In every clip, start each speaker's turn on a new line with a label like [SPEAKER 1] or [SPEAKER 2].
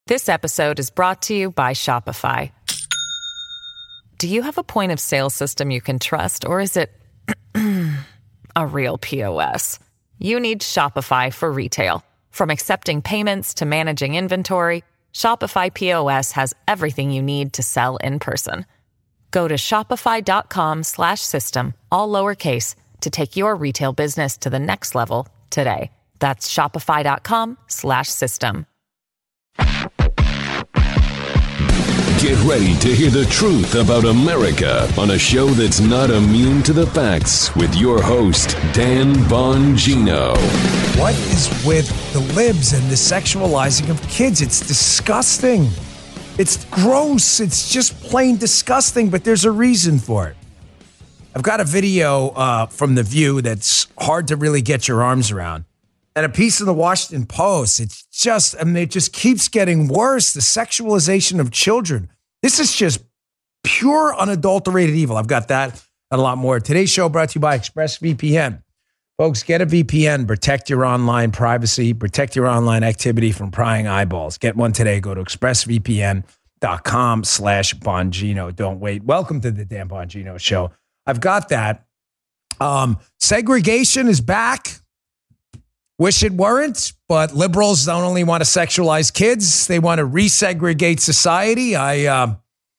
[SPEAKER 1] This episode is brought to you by Shopify. Do you have a point of sale system you can trust, or is it a real POS? You need Shopify for retail. From accepting payments to managing inventory, Shopify POS has everything you need to sell in person. Go to shopify.com/system, all lowercase, to take your retail business to the next level today. That's shopify.com/system.
[SPEAKER 2] Get ready to hear the truth about America on a show that's not immune to the facts with your host, Dan Bongino.
[SPEAKER 3] What is with the libs and the sexualizing of kids? It's disgusting. It's gross. It's just plain disgusting, but there's a reason for it. I've got a video from The View that's hard to really get your arms around. And a piece of the Washington Post. It's just, it just keeps getting worse. The sexualization of children. This is just pure, unadulterated evil. I've got that and a lot more. Today's show brought to you by ExpressVPN. Folks, get a VPN. Protect your online privacy. Protect your online activity from prying eyeballs. Get one today. Go to expressvpn.com/Bongino. Don't wait. Welcome to the Dan Bongino Show. I've got that. Segregation is back. Wish it weren't, but liberals don't only want to sexualize kids. They want to resegregate society. I'm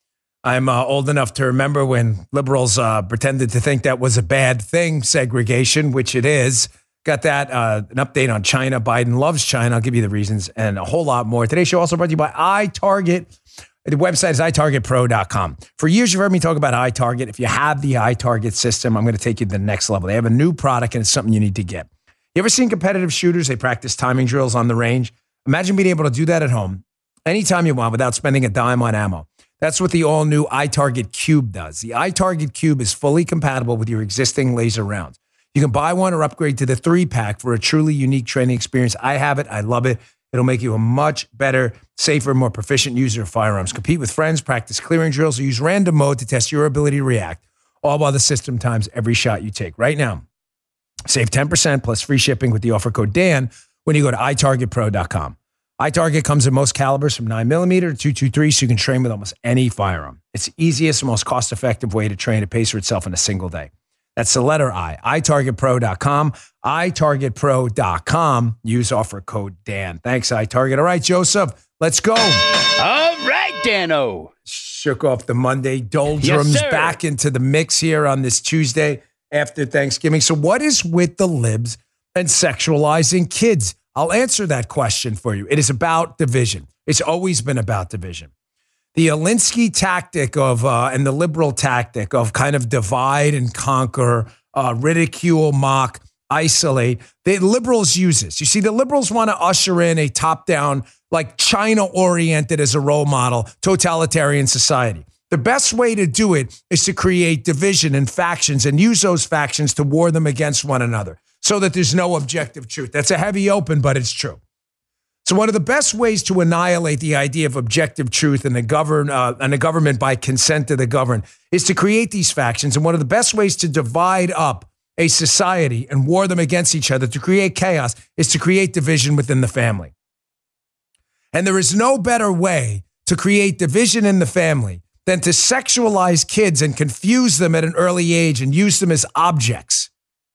[SPEAKER 3] old enough to remember when liberals pretended to think that was a bad thing, segregation, which it is. Got that, an update on China. Biden loves China. I'll give you the reasons and a whole lot more. Today's show also brought to you by iTarget. The website is iTargetPro.com. For years, you've heard me talk about iTarget. If you have the iTarget system, I'm going to take you to the next level. They have a new product, and it's something you need to get. You ever seen competitive shooters? They practice timing drills on the range. Imagine being able to do that at home anytime you want without spending a dime on ammo. That's what the all-new iTarget Cube does. The iTarget Cube is fully compatible with your existing laser rounds. You can buy one or upgrade to the 3-pack for a truly unique training experience. I have it. I love it. It'll make you a much better, safer, more proficient user of firearms. Compete with friends, practice clearing drills, or use random mode to test your ability to react, all while the system times every shot you take. Right now, save 10% plus free shipping with the offer code Dan when you go to iTargetPro.com. iTarget comes in most calibers from 9mm to .223, so you can train with almost any firearm. It's the easiest and most cost-effective way to train. It pays for itself in a single day. That's the letter I, iTargetPro.com, iTargetPro.com. Use offer code Dan. Thanks, iTarget. All right, Joseph, let's go.
[SPEAKER 4] All right, Dano.
[SPEAKER 3] Shook off the Monday doldrums,
[SPEAKER 4] Yes,
[SPEAKER 3] back into the mix here on this Tuesday after Thanksgiving. So what is with the libs and sexualizing kids? I'll answer that question for you. It is about division. It's always been about division. The Alinsky tactic of and the liberal tactic of kind of divide and conquer, ridicule, mock, isolate. The liberals use this. You see, the liberals want to usher in a top-down, like China-oriented as a role model, totalitarian society. The best way to do it is to create division and factions and use those factions to war them against one another so that there's no objective truth. That's a heavy open, but it's true. So one of the best ways to annihilate the idea of objective truth and a government by consent of the governed is to create these factions. And one of the best ways to divide up a society and war them against each other, to create chaos, is to create division within the family. And there is no better way to create division in the family than to sexualize kids and confuse them at an early age and use them as objects.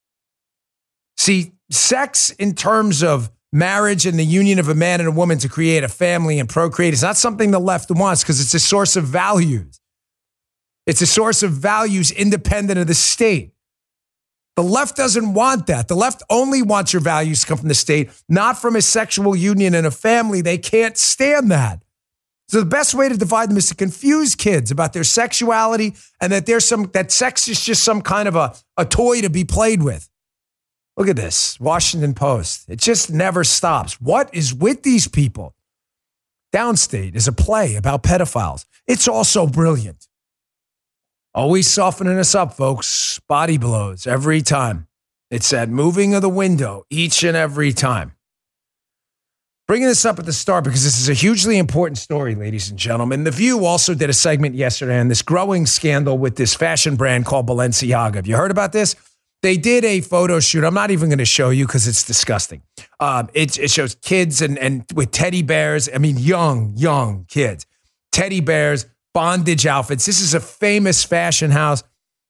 [SPEAKER 3] See, sex in terms of marriage and the union of a man and a woman to create a family and procreate is not something the left wants because it's a source of values. It's a source of values independent of the state. The left doesn't want that. The left only wants your values to come from the state, not from a sexual union and a family. They can't stand that. So the best way to divide them is to confuse kids about their sexuality and that that sex is just some kind of a toy to be played with. Look at this, Washington Post. It just never stops. What is with these people? Downstate is a play about pedophiles. It's also brilliant. Always softening us up, folks. Body blows every time. It's that moving of the window each and every time. Bringing this up at the start because this is a hugely important story, ladies and gentlemen. The View also did a segment yesterday on this growing scandal with this fashion brand called Balenciaga. Have you heard about this? They did a photo shoot. I'm not even going to show you because it's disgusting. It shows kids and with teddy bears. I mean, young kids, teddy bears, bondage outfits. This is a famous fashion house.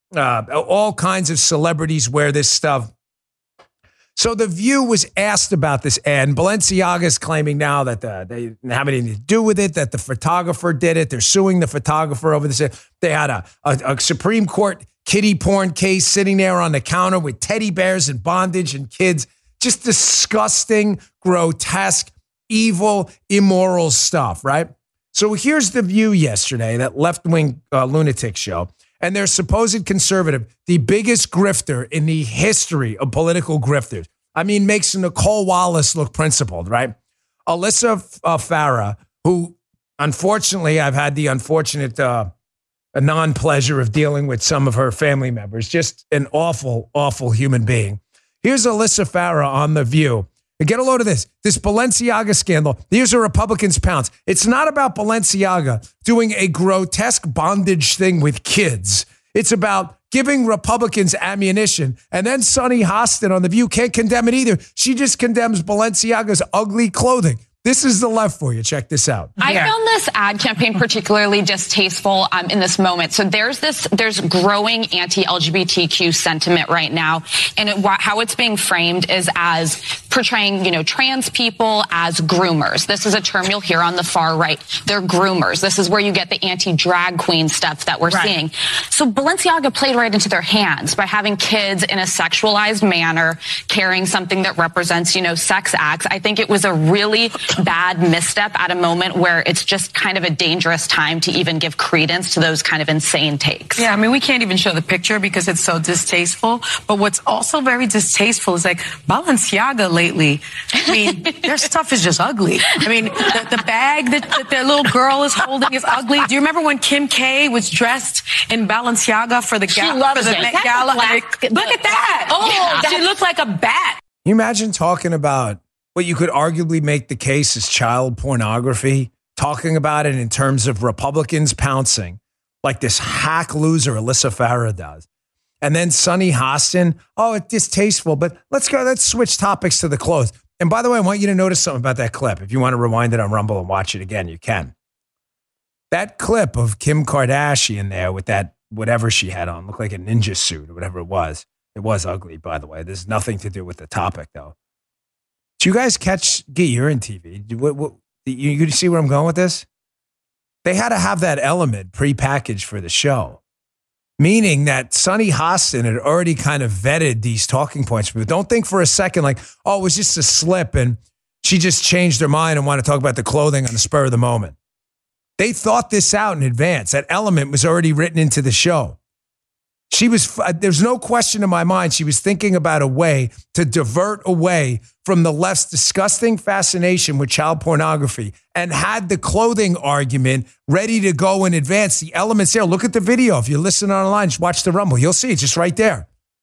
[SPEAKER 3] All kinds of celebrities wear this stuff. So The View was asked about this ad. Balenciaga is claiming now that they didn't have anything to do with it, that the photographer did it. They're suing the photographer over this. They had a Supreme Court kiddie porn case sitting there on the counter with teddy bears and bondage and kids. Just disgusting, grotesque, evil, immoral stuff, right? So here's The View yesterday, that left-wing lunatic show. And their supposed conservative, the biggest grifter in the history of political grifters. I mean, makes Nicole Wallace look principled, right? Alyssa Farah, who, unfortunately, I've had the unfortunate non-pleasure of dealing with some of her family members. Just an awful, awful human being. Here's Alyssa Farah on The View. And get a load of this Balenciaga scandal. These are Republicans' pounds. It's not about Balenciaga doing a grotesque bondage thing with kids. It's about giving Republicans ammunition. And then Sunny Hostin on The View can't condemn it either. She just condemns Balenciaga's ugly clothing. This is the left for you. Check this out.
[SPEAKER 5] I found this ad campaign particularly distasteful in this moment. So there's growing anti-LGBTQ sentiment right now, and how it's being framed is as portraying, trans people as groomers. This is a term you'll hear on the far right. They're groomers. This is where you get the anti-drag queen stuff that we're seeing. So Balenciaga played right into their hands by having kids in a sexualized manner carrying something that represents, sex acts. I think it was a really bad misstep at a moment where it's just kind of a dangerous time to even give credence to those kind of insane takes.
[SPEAKER 6] Yeah, I mean, we can't even show the picture because it's so distasteful. But what's also very distasteful is like Balenciaga lately. I mean, their stuff is just ugly. I mean, the bag that their little girl is holding is ugly. Do you remember when Kim K was dressed in Balenciaga for the Met Gala? Look at that. Oh, she looked like a bat.
[SPEAKER 3] Can you imagine talking about what you could arguably make the case as child pornography, talking about it in terms of Republicans pouncing like this hack loser Alyssa Farah does. And then Sunny Hostin, it's distasteful, but let's switch topics to the clothes. And by the way, I want you to notice something about that clip. If you want to rewind it on Rumble and watch it again, you can. That clip of Kim Kardashian there with that whatever she had on, looked like a ninja suit or whatever it was. It was ugly, by the way. There's nothing to do with the topic, though. Do you guys you're in TV. You see where I'm going with this? They had to have that element prepackaged for the show, meaning that Sunny Hostin had already kind of vetted these talking points. But don't think for a second like, it was just a slip and she just changed her mind and wanted to talk about the clothing on the spur of the moment. They thought this out in advance. That element was already written into the show. There's no question in my mind, she was thinking about a way to divert away from the left's disgusting fascination with child pornography and had the clothing argument ready to go in advance. The elements there. Look at the video. If you're listening online, just watch the Rumble. You'll see it just right there.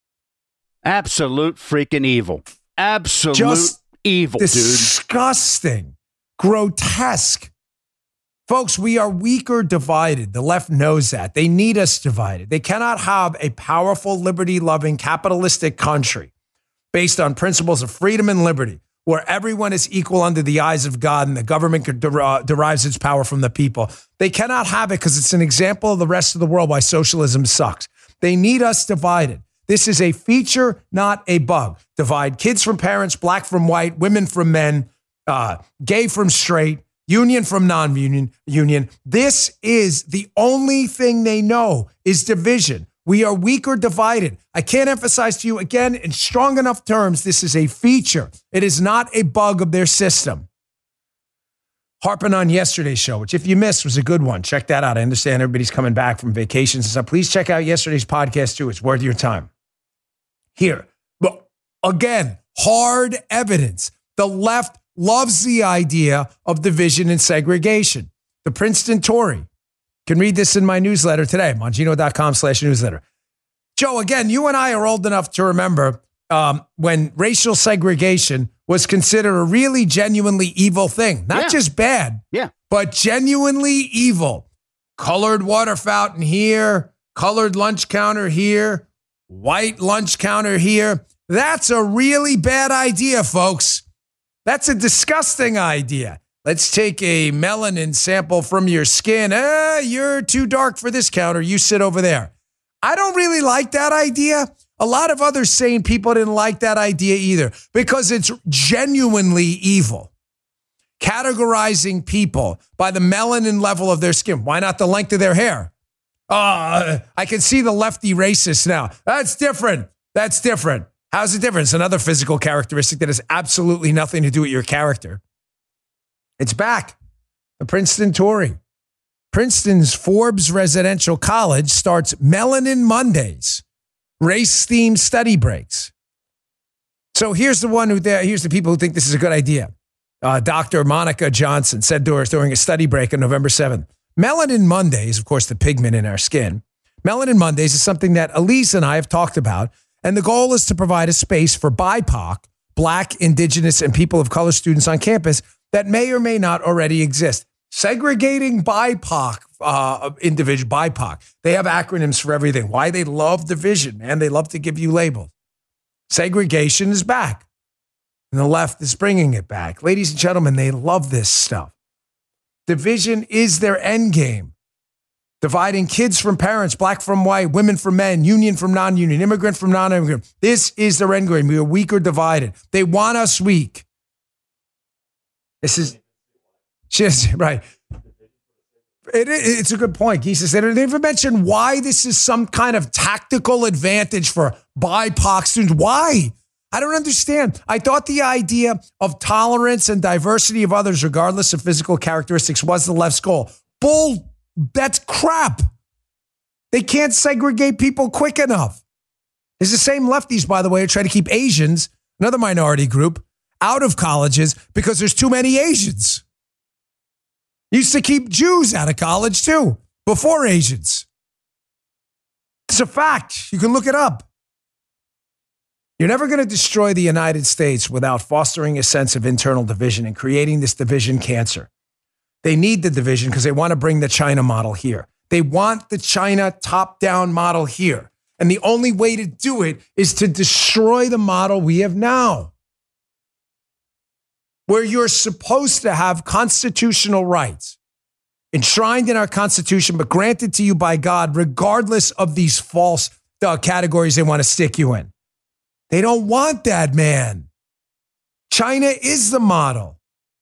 [SPEAKER 4] Absolute freaking evil. Absolute evil, dude.
[SPEAKER 3] Disgusting. Grotesque. Folks, we are weak or divided. The left knows that. They need us divided. They cannot have a powerful, liberty-loving, capitalistic country based on principles of freedom and liberty, where everyone is equal under the eyes of God and the government derives its power from the people. They cannot have it because it's an example of the rest of the world why socialism sucks. They need us divided. This is a feature, not a bug. Divide kids from parents, black from white, women from men, gay from straight, union from non-union. This is the only thing they know is division. We are weak or divided. I can't emphasize to you again in strong enough terms, this is a feature. It is not a bug of their system. Harping on yesterday's show, which if you missed was a good one. Check that out. I understand everybody's coming back from vacations and stuff. Please check out yesterday's podcast too. It's worth your time. Here, but again, hard evidence. The left loves the idea of division and segregation. The Princeton Tory. Can read this in my newsletter today, Mongino.com/newsletter. Joe, again, you and I are old enough to remember when racial segregation was considered a really genuinely evil thing. Not just bad, but genuinely evil. Colored water fountain here, colored lunch counter here. white lunch counter here. That's a really bad idea, folks. That's a disgusting idea. Let's take a melanin sample from your skin. You're too dark for this counter. You sit over there. I don't really like that idea. A lot of other sane people didn't like that idea either because it's genuinely evil. Categorizing people by the melanin level of their skin. Why not the length of their hair? I can see the lefty racist now. That's different. That's different. How's it different? It's another physical characteristic that has absolutely nothing to do with your character. It's back. The Princeton Tory. Princeton's Forbes Residential College starts Melanin Mondays, race-themed study breaks. So here's the people who think this is a good idea. Dr. Monica Johnson said to us during a study break on November 7th, Melanin Mondays, of course, the pigment in our skin. Melanin Mondays is something that Elise and I have talked about, and the goal is to provide a space for BIPOC, Black, Indigenous, and people of color students on campus that may or may not already exist. Segregating BIPOC, BIPOC. They have acronyms for everything. Why? They love division, man. They love to give you labels. Segregation is back. And the left is bringing it back. Ladies and gentlemen, they love this stuff. Division is their end game. Dividing kids from parents, black from white, women from men, union from non-union, immigrant from non-immigrant. This is their end game. We are weak or divided. They want us weak. This is just right. It's a good point. He says they didn't even mention why this is some kind of tactical advantage for BIPOC students. Why? I don't understand. I thought the idea of tolerance and diversity of others, regardless of physical characteristics, was the left's goal. Bull, that's crap. They can't segregate people quick enough. It's the same lefties, by the way, who try to keep Asians, another minority group, out of colleges because there's too many Asians. Used to keep Jews out of college too, before Asians. It's a fact. You can look it up. You're never going to destroy the United States without fostering a sense of internal division and creating this division cancer. They need the division because they want to bring the China model here. They want the China top-down model here. And the only way to do it is to destroy the model we have now, where you're supposed to have constitutional rights enshrined in our Constitution, but granted to you by God, regardless of these false categories they want to stick you in. They don't want that, man. China is the model.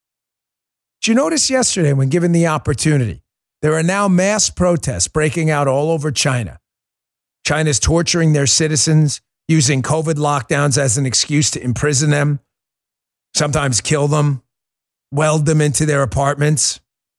[SPEAKER 3] Did you notice yesterday when given the opportunity, there are now mass protests breaking out all over China. China's torturing their citizens, using COVID lockdowns as an excuse to imprison them, sometimes kill them, weld them into their apartments.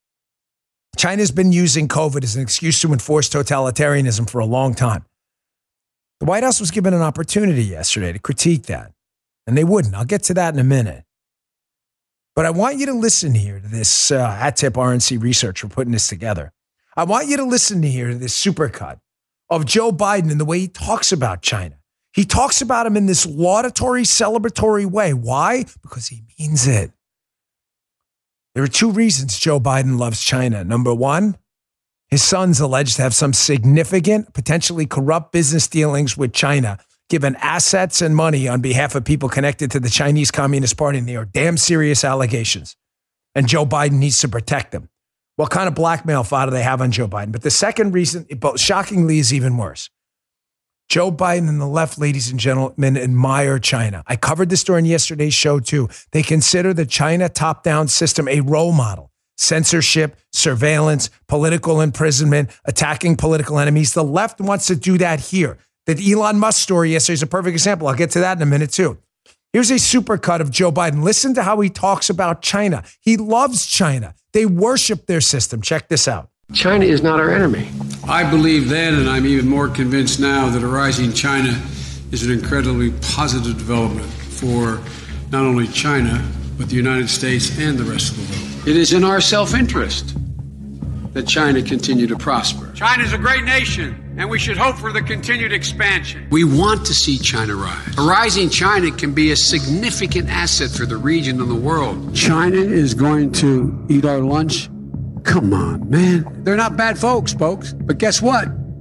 [SPEAKER 3] China's been using COVID as an excuse to enforce totalitarianism for a long time. The White House was given an opportunity yesterday to critique that, and they wouldn't. I'll get to that in a minute. But I want you to listen here to this at-tip RNC research. We're putting this together. I want you to listen here to this supercut of Joe Biden and the way he talks about China. He talks about him in this laudatory, celebratory way. Why? Because he means it. There are two reasons Joe Biden loves China. Number one, his son's alleged to have some significant, potentially corrupt business dealings with China, given assets and money on behalf of people connected to the Chinese Communist Party. And they are damn serious allegations. And Joe Biden needs to protect them. What kind of blackmail file do they have on Joe Biden? But the second reason, shockingly, is even worse. Joe Biden and the left, ladies and gentlemen, admire China. I covered this during yesterday's show, too. They consider the China top-down system a role model. Censorship, surveillance, political imprisonment, attacking political enemies. The left wants to do that here. The Elon Musk story yesterday is a perfect example. I'll get to that in a minute, too. Here's a supercut of Joe Biden. Listen to how he talks about China. He loves China. They worship their system. Check this out.
[SPEAKER 7] China is not our enemy.
[SPEAKER 8] I believe then, and I'm even more convinced now, that a rising China is an incredibly positive development for not only China, but the United States and the rest of the world.
[SPEAKER 7] It is in our self-interest that China continue to prosper.
[SPEAKER 8] China is a great nation, and we should hope for the continued expansion.
[SPEAKER 7] We want to see China rise. A rising China can be a significant asset for the region and the world.
[SPEAKER 8] China is going to eat our lunch? Come on, man.
[SPEAKER 7] They're not bad folks. But guess what?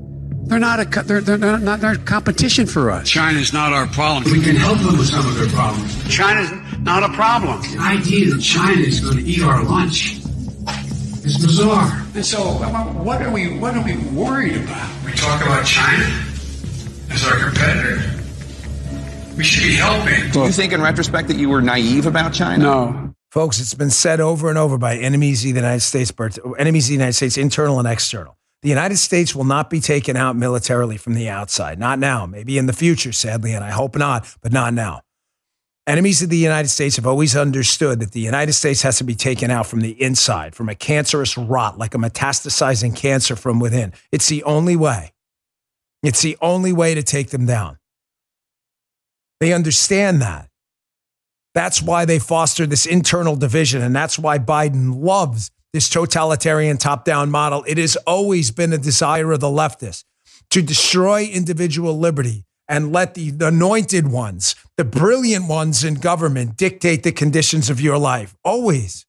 [SPEAKER 7] They're not competition for us.
[SPEAKER 8] China's not our problem.
[SPEAKER 7] We can help them with some of their problems.
[SPEAKER 8] China's not a problem.
[SPEAKER 7] The idea that China is going to eat our lunch is bizarre.
[SPEAKER 8] And so, what are we worried about? We talk about China as our competitor. We should be helping.
[SPEAKER 9] Do you think, in retrospect, that you were naive about China?
[SPEAKER 8] No.
[SPEAKER 3] Folks, it's been said over and over by enemies of the United States, internal and external. The United States will not be taken out militarily from the outside. Not now. Maybe in the future, sadly, and I hope not, but not now. Enemies of the United States have always understood that the United States has to be taken out from the inside, from a cancerous rot, like a metastasizing cancer from within. It's the only way. It's the only way to take them down. They understand that. That's why they foster this internal division, and that's why Biden loves this totalitarian top-down model. It has always been a desire of the leftists to destroy individual liberty and let the anointed ones, the brilliant ones in government, dictate the conditions of your life. Always.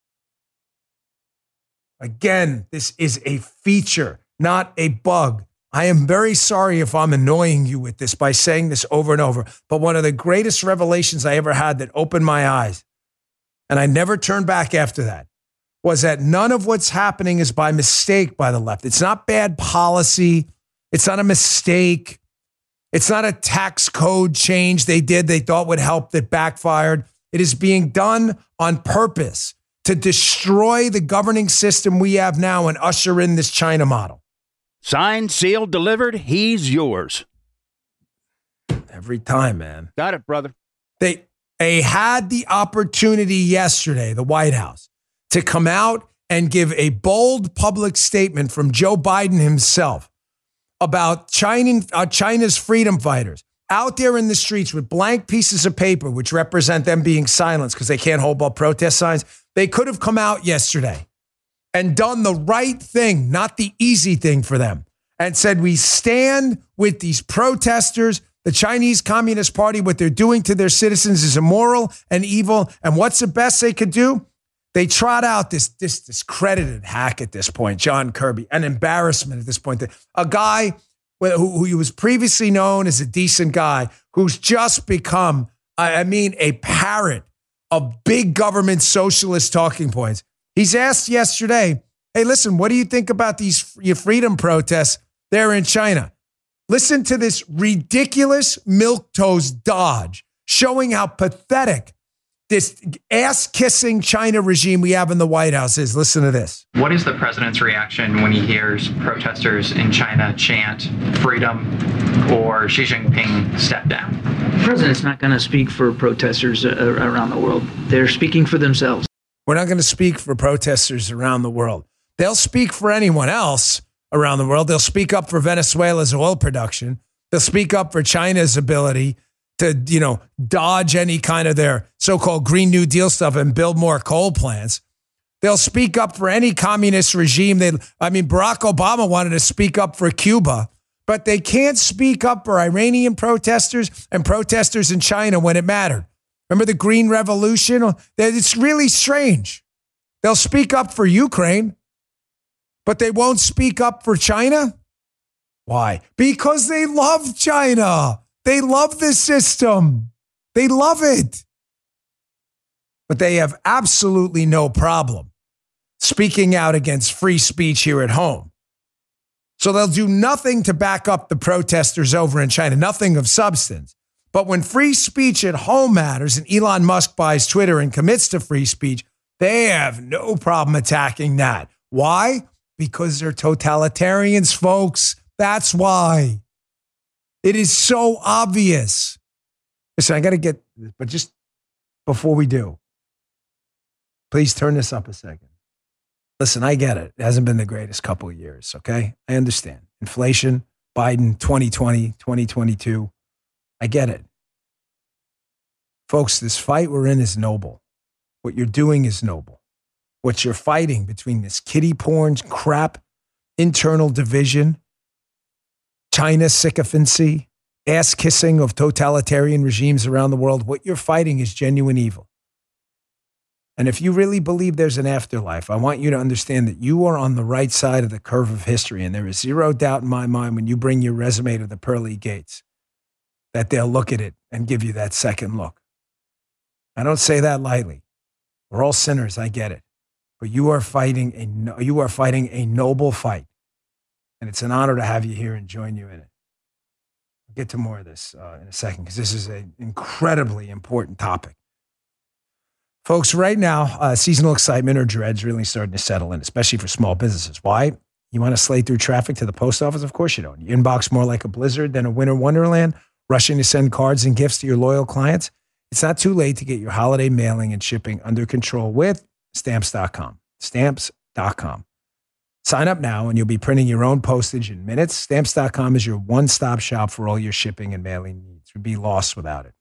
[SPEAKER 3] Again, this is a feature, not a bug. I am very sorry if I'm annoying you with this by saying this over and over, but one of the greatest revelations I ever had that opened my eyes, and I never turned back after that, was that none of what's happening is by mistake by the left. It's not bad policy. It's not a mistake. It's not a tax code change they thought would help that backfired. It is being done on purpose to destroy the governing system we have now and usher in this China model.
[SPEAKER 4] Signed, sealed, delivered, he's yours.
[SPEAKER 3] Every time, man.
[SPEAKER 4] Got it, brother.
[SPEAKER 3] They had the opportunity yesterday, the White House, to come out and give a bold public statement from Joe Biden himself about China's freedom fighters out there in the streets with blank pieces of paper, which represent them being silenced because they can't hold up protest signs. They could have come out yesterday and done the right thing, not the easy thing for them, and said, we stand with these protesters. The Chinese Communist Party, what they're doing to their citizens is immoral and evil. And what's the best they could do? They trot out this discredited hack at this point, John Kirby, an embarrassment at this point. A guy who was previously known as a decent guy who's just become, a parrot of big government socialist talking points. He's asked yesterday, hey, listen, what do you think about your freedom protests there in China? Listen to this ridiculous milquetoast dodge showing how pathetic this ass-kissing China regime we have in the White House is. Listen to this.
[SPEAKER 10] What is the president's reaction when he hears protesters in China chant freedom or Xi Jinping step down?
[SPEAKER 11] The president's not going to speak for protesters around the world. They're speaking for themselves.
[SPEAKER 3] We're not going to speak for protesters around the world. They'll speak for anyone else around the world. They'll speak up for Venezuela's oil production. They'll speak up for China's ability to, dodge any kind of their so-called Green New Deal stuff and build more coal plants. They'll speak up for any communist regime. Barack Obama wanted to speak up for Cuba, but they can't speak up for Iranian protesters and protesters in China when it mattered. Remember the Green Revolution? It's really strange. They'll speak up for Ukraine, but they won't speak up for China? Why? Because they love China. They love the system. They love it. But they have absolutely no problem speaking out against free speech here at home. So they'll do nothing to back up the protesters over in China, nothing of substance. But when free speech at home matters and Elon Musk buys Twitter and commits to free speech, they have no problem attacking that. Why? Because they're totalitarians, folks. That's why. It is so obvious. Listen, I got to get, but just before we do, please turn this up a second. Listen, I get it. It hasn't been the greatest couple of years, okay? I understand. Inflation, Biden, 2020, 2022. I get it. Folks, this fight we're in is noble. What you're doing is noble. What you're fighting between this kiddie porn crap, internal division, China sycophancy, ass-kissing of totalitarian regimes around the world, what you're fighting is genuine evil. And if you really believe there's an afterlife, I want you to understand that you are on the right side of the curve of history. And there is zero doubt in my mind when you bring your resume to the pearly gates that they'll look at it and give you that second look. I don't say that lightly. We're all sinners. I get it. But you are fighting a noble fight. And it's an honor to have you here and join you in it. I'll get to more of this in a second because this is an incredibly important topic. Folks, right now, seasonal excitement or dread's really starting to settle in, especially for small businesses. Why? You want to slay through traffic to the post office? Of course you don't. Your inbox more like a blizzard than a winter wonderland, rushing to send cards and gifts to your loyal clients? It's not too late to get your holiday mailing and shipping under control with Stamps.com. Stamps.com. Sign up now and you'll be printing your own postage in minutes. Stamps.com is your one-stop shop for all your shipping and mailing needs. You'd be lost without it.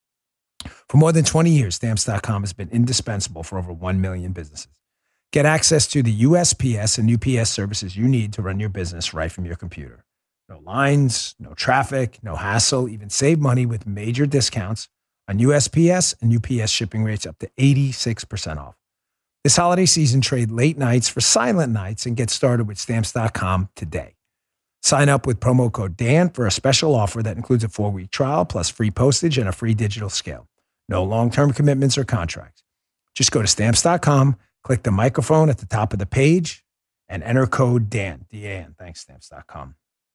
[SPEAKER 3] For more than 20 years, Stamps.com has been indispensable for over 1 million businesses. Get access to the USPS and UPS services you need to run your business right from your computer. No lines, no traffic, no hassle. Even save money with major discounts on USPS and UPS shipping rates up to 86% off. This holiday season, trade late nights for silent nights and get started with Stamps.com today. Sign up with promo code Dan for a special offer that includes a 4-week trial plus free postage and a free digital scale. No long-term commitments or contracts. Just go to Stamps.com, click the microphone at the top of the page, and enter code Dan, D-A-N. Thanks, Stamps.com.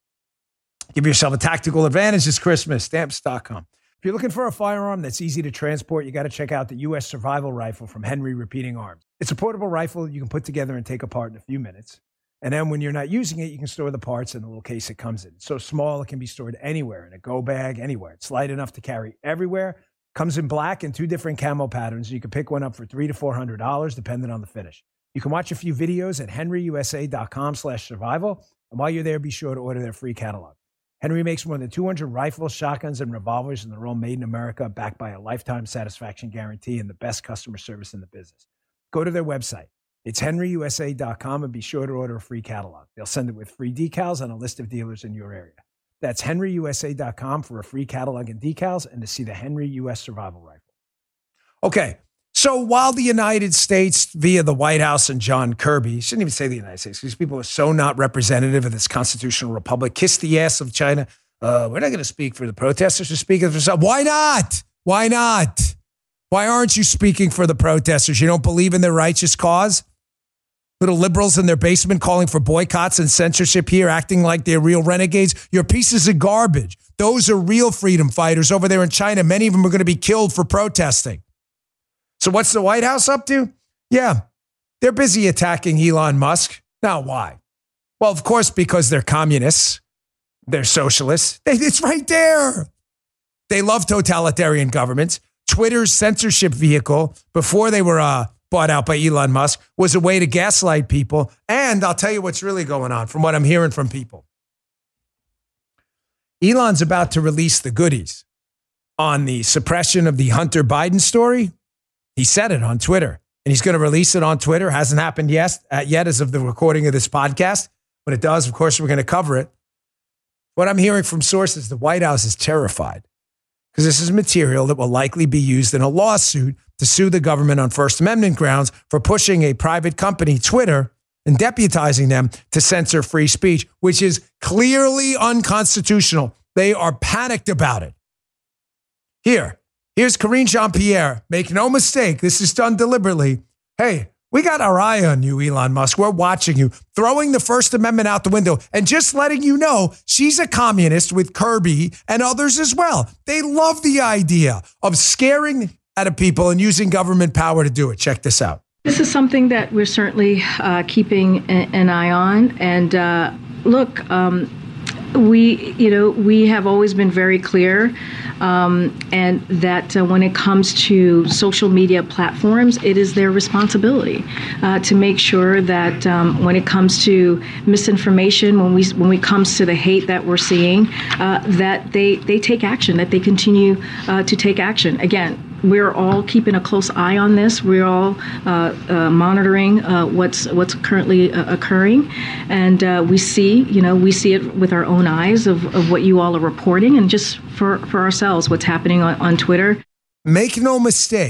[SPEAKER 3] Give yourself a tactical advantage this Christmas, Stamps.com. If you're looking for a firearm that's easy to transport, you got to check out the U.S. Survival Rifle from Henry Repeating Arms. It's a portable rifle you can put together and take apart in a few minutes. And then when you're not using it, you can store the parts in the little case it comes in. It's so small, it can be stored anywhere, in a go bag, anywhere. It's light enough to carry everywhere. Comes in black and 2 different camo patterns. You can pick one up for $300 to $400, depending on the finish. You can watch a few videos at henryusa.com/survival. And while you're there, be sure to order their free catalog. Henry makes more than 200 rifles, shotguns, and revolvers, and they're all made in America, backed by a lifetime satisfaction guarantee and the best customer service in the business. Go to their website. It's henryusa.com and be sure to order a free catalog. They'll send it with free decals and a list of dealers in your area. That's henryusa.com for a free catalog and decals and to see the Henry U.S. Survival Rifle. Okay, so while the United States, via the White House and John Kirby, shouldn't even say the United States, these people are so not representative of this constitutional republic, kiss the ass of China. We're not going to speak for the protesters, to speak for themselves. Why not? Why not? Why aren't you speaking for the protesters? You don't believe in their righteous cause? Little liberals in their basement calling for boycotts and censorship here, acting like they're real renegades. You're pieces of garbage. Those are real freedom fighters over there in China. Many of them are going to be killed for protesting. So what's the White House up to? Yeah, they're busy attacking Elon Musk. Now, why? Well, of course, because they're communists. They're socialists. It's right there. They love totalitarian governments. Twitter's censorship vehicle, before they were bought out by Elon Musk, was a way to gaslight people. And I'll tell you what's really going on from what I'm hearing from people. Elon's about to release the goodies on the suppression of the Hunter Biden story. He said it on Twitter, and he's going to release it on Twitter. Hasn't happened yet as of the recording of this podcast. When it does, of course, we're going to cover it. What I'm hearing from sources, the White House is terrified because this is material that will likely be used in a lawsuit to sue the government on First Amendment grounds for pushing a private company, Twitter, and deputizing them to censor free speech, which is clearly unconstitutional. They are panicked about it. Here's Karine Jean-Pierre. Make no mistake, this is done deliberately. Hey, we got our eye on you, Elon Musk. We're watching you, throwing the First Amendment out the window and just letting you know she's a communist with Kirby and others as well. They love the idea of scaring out of people and using government power to do it. Check this out.
[SPEAKER 12] This is something that we're certainly keeping an eye on. And look, we have always been very clear, and that when it comes to social media platforms, it is their responsibility to make sure that when it comes to misinformation, when it comes to the hate that we're seeing, that they take action, that they continue to take action. Again, we're all keeping a close eye on this. We're all monitoring what's currently occurring, and we see it with our own eyes of what you all are reporting, and just for ourselves, what's happening on Twitter.
[SPEAKER 3] Make no mistake,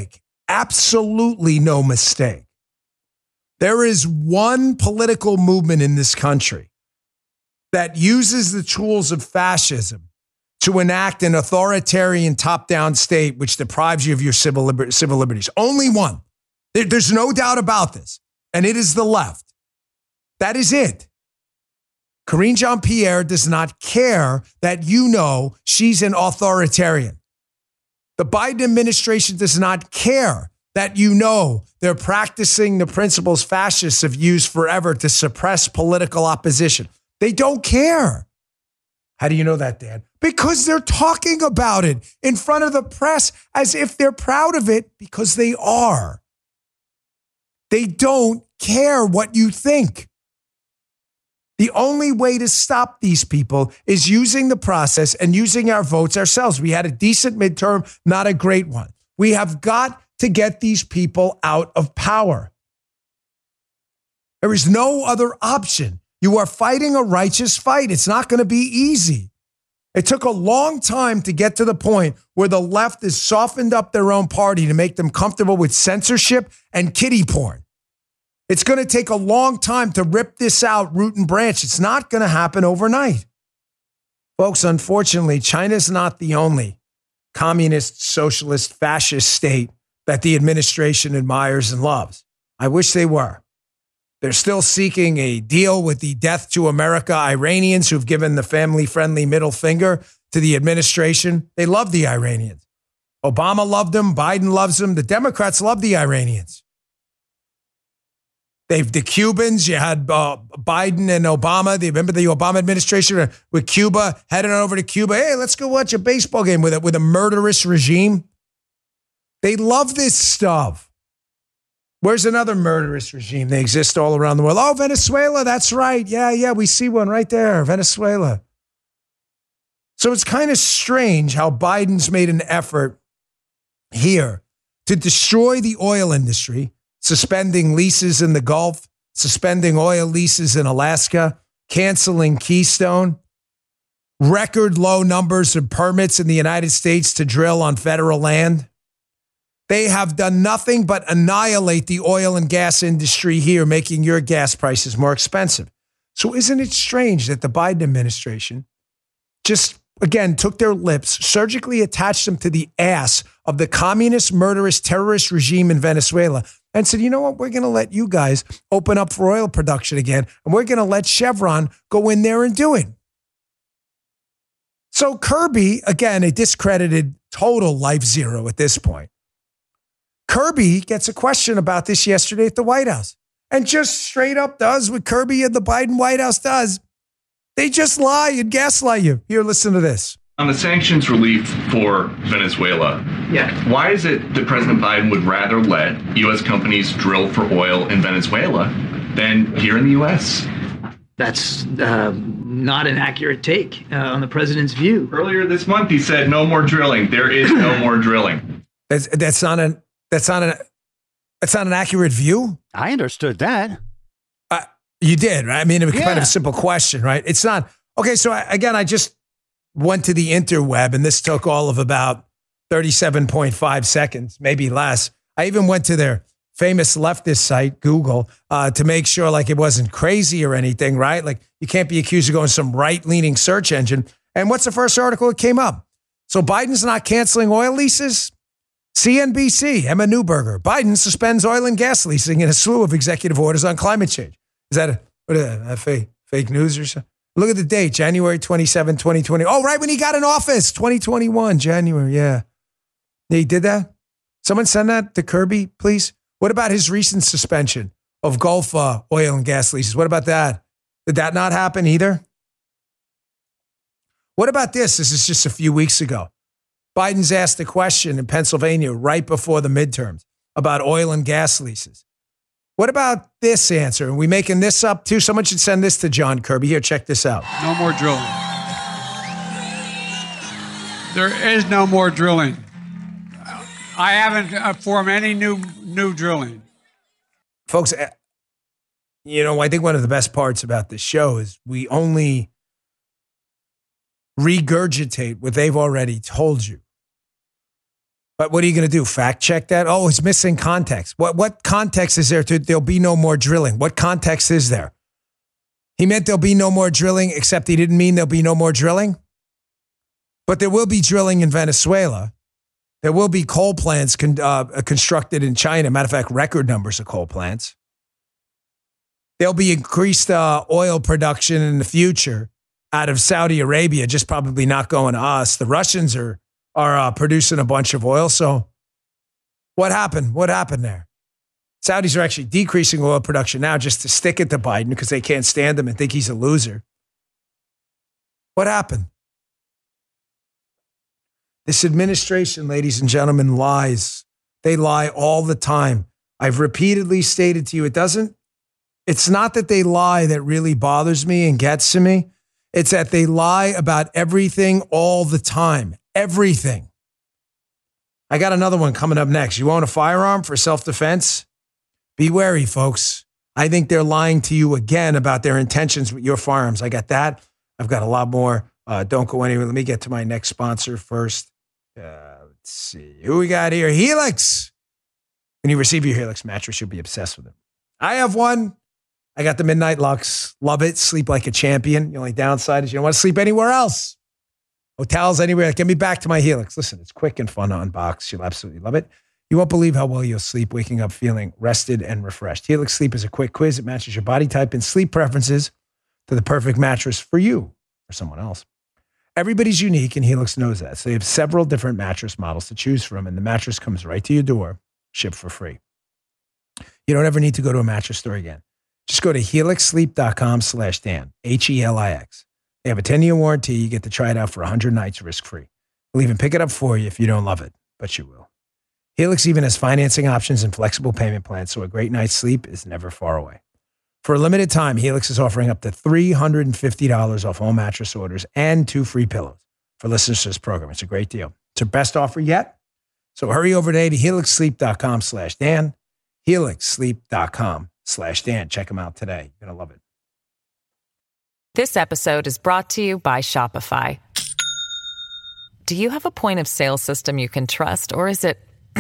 [SPEAKER 3] absolutely no mistake. There is one political movement in this country that uses the tools of fascism to enact an authoritarian top-down state which deprives you of your civil liberties. Only one. There's no doubt about this. And it is the left. That is it. Karine Jean-Pierre does not care that you know she's an authoritarian. The Biden administration does not care that you know they're practicing the principles fascists have used forever to suppress political opposition. They don't care. How do you know that, Dan? Because they're talking about it in front of the press as if they're proud of it, because they are. They don't care what you think. The only way to stop these people is using the process and using our votes ourselves. We had a decent midterm, not a great one. We have got to get these people out of power. There is no other option. You are fighting a righteous fight. It's not going to be easy. It took a long time to get to the point where the left has softened up their own party to make them comfortable with censorship and kiddie porn. It's going to take a long time to rip this out root and branch. It's not going to happen overnight. Folks, unfortunately, China's not the only communist, socialist, fascist state that the administration admires and loves. I wish they were. They're still seeking a deal with the death to America Iranians who've given the family-friendly middle finger to the administration. They love the Iranians. Obama loved them. Biden loves them. The Democrats love the Iranians. The Cubans, you had Biden and Obama. They remember the Obama administration with Cuba, heading over to Cuba. Hey, let's go watch a baseball game with a murderous regime. They love this stuff. Where's another murderous regime? They exist all around the world. Oh, Venezuela, that's right. Yeah, we see one right there, Venezuela. So it's kind of strange how Biden's made an effort here to destroy the oil industry, suspending leases in the Gulf, suspending oil leases in Alaska, canceling Keystone, record low numbers of permits in the United States to drill on federal land. They have done nothing but annihilate the oil and gas industry here, making your gas prices more expensive. So isn't it strange that the Biden administration just, again, took their lips, surgically attached them to the ass of the communist, murderous, terrorist regime in Venezuela and said, you know what, we're going to let you guys open up for oil production again, and we're going to let Chevron go in there and do it. So Kirby, again, a discredited total life zero at this point. Kirby gets a question about this yesterday at the White House and just straight up does what Kirby and the Biden White House does. They just lie and gaslight you. Here, listen to this.
[SPEAKER 13] On the sanctions relief for Venezuela, why is it that President Biden would rather let U.S. companies drill for oil in Venezuela than here in the U.S.?
[SPEAKER 11] That's not an accurate take on the president's view.
[SPEAKER 13] Earlier this month, he said no more drilling. There is no more drilling.
[SPEAKER 3] That's not an accurate view.
[SPEAKER 4] I understood that.
[SPEAKER 3] You did, right? I mean, it was kind of a simple question, right? It's not. Okay, so I just went to the interweb, and this took all of about 37.5 seconds, maybe less. I even went to their famous leftist site, Google, to make sure like it wasn't crazy or anything, right? Like you can't be accused of going to some right-leaning search engine. And what's the first article that came up? So Biden's not canceling oil leases? CNBC, Emma Newberger. Biden suspends oil and gas leasing in a slew of executive orders on climate change. Is that fake news or something? Look at the date, January 27, 2020. Oh, right when he got in office, 2021, January, yeah. He did that? Someone send that to Kirby, please. What about his recent suspension of Gulf oil and gas leases? What about that? Did that not happen either? What about this? This is just a few weeks ago. Biden's asked a question in Pennsylvania right before the midterms about oil and gas leases. What about this answer? Are we making this up too? Someone should send this to John Kirby. Here, check this out.
[SPEAKER 8] No more drilling. There is no more drilling. I haven't formed any new drilling.
[SPEAKER 3] Folks, you know, I think one of the best parts about this show is we only regurgitate what they've already told you. But what are you going to do? Fact check that? Oh, it's missing context. What context is there there'll be no more drilling? What context is there? He meant there'll be no more drilling, except he didn't mean there'll be no more drilling. But there will be drilling in Venezuela. There will be coal plants constructed in China. Matter of fact, record numbers of coal plants. There'll be increased oil production in the future out of Saudi Arabia, just probably not going to us. The Russians are producing a bunch of oil. So what happened? What happened there? Saudis are actually decreasing oil production now just to stick it to Biden because they can't stand him and think he's a loser. What happened? This administration, ladies and gentlemen, lies. They lie all the time. I've repeatedly stated to you, it's not that they lie that really bothers me and gets to me. It's that they lie about everything all the time. Everything. I got another one coming up next. You own a firearm for self-defense? Be wary, folks. I think they're lying to you again about their intentions with your firearms. I got that. I've got a lot more. Don't go anywhere. Let me get to my next sponsor first. Let's see. Who we got here? Helix. When you receive your Helix mattress, you'll be obsessed with it. I have one. I got the Midnight Lux. Love it. Sleep like a champion. The only downside is you don't want to sleep anywhere else. Hotels, anywhere. Get me back to my Helix. Listen, it's quick and fun to unbox. You'll absolutely love it. You won't believe how well you'll sleep, waking up feeling rested and refreshed. Helix Sleep is a quick quiz. It matches your body type and sleep preferences to the perfect mattress for you or someone else. Everybody's unique, and Helix knows that. So they have several different mattress models to choose from, and the mattress comes right to your door, shipped for free. You don't ever need to go to a mattress store again. Just go to helixsleep.com/Dan, HELIX. They have a 10-year warranty. You get to try it out for 100 nights risk-free. We'll even pick it up for you if you don't love it, but you will. Helix even has financing options and flexible payment plans, so a great night's sleep is never far away. For a limited time, Helix is offering up to $350 off all mattress orders and 2 free pillows for listeners to this program. It's a great deal. It's their best offer yet. So hurry over today to helixsleep.com/Dan, helixsleep.com/Dan. Check them out today. You're going to love it.
[SPEAKER 1] This episode is brought to you by Shopify. Do you have a point of sale system you can trust, or is it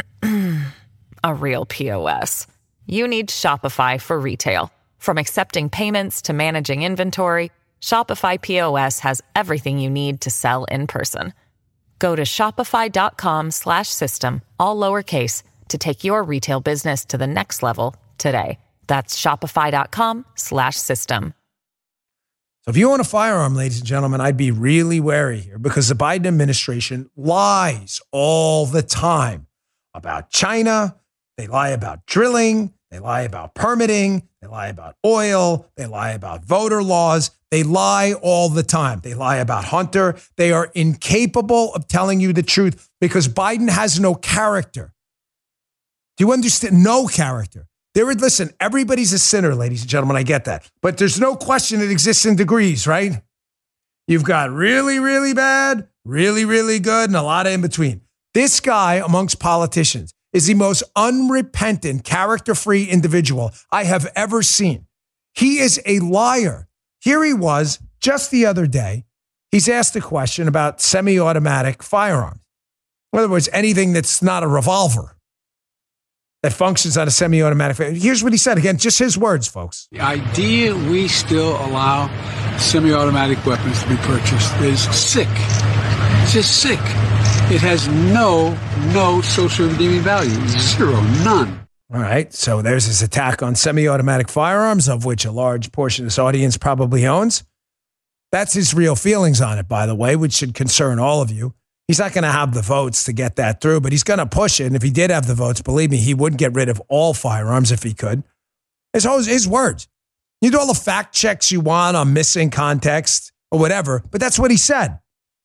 [SPEAKER 1] a real POS? You need Shopify for retail. From accepting payments to managing inventory, Shopify POS has everything you need to sell in person. Go to shopify.com/system, all lowercase, to take your retail business to the next level today. That's shopify.com/system.
[SPEAKER 3] So if you own a firearm, ladies and gentlemen, I'd be really wary here because the Biden administration lies all the time about China. They lie about drilling. They lie about permitting. They lie about oil. They lie about voter laws. They lie all the time. They lie about Hunter. They are incapable of telling you the truth because Biden has no character. Do you understand? No character. Listen, everybody's a sinner, ladies and gentlemen. I get that. But there's no question it exists in degrees, right? You've got really, really bad, really, really good, and a lot of in between. This guy, amongst politicians, is the most unrepentant, character-free individual I have ever seen. He is a liar. Here he was just the other day. He's asked a question about semi-automatic firearms. In other words, anything that's not a revolver that functions on a semi-automatic firearm. Here's what he said. Again, just his words, folks.
[SPEAKER 8] The idea we still allow semi-automatic weapons to be purchased is sick. It's just sick. It has no social redeeming value. Zero, none.
[SPEAKER 3] All right. So there's this attack on semi-automatic firearms, of which a large portion of this audience probably owns. That's his real feelings on it, by the way, which should concern all of you. He's not going to have the votes to get that through, but he's going to push it. And if he did have the votes, believe me, he would get rid of all firearms if he could. His words. You do all the fact checks you want on missing context or whatever, but that's what he said.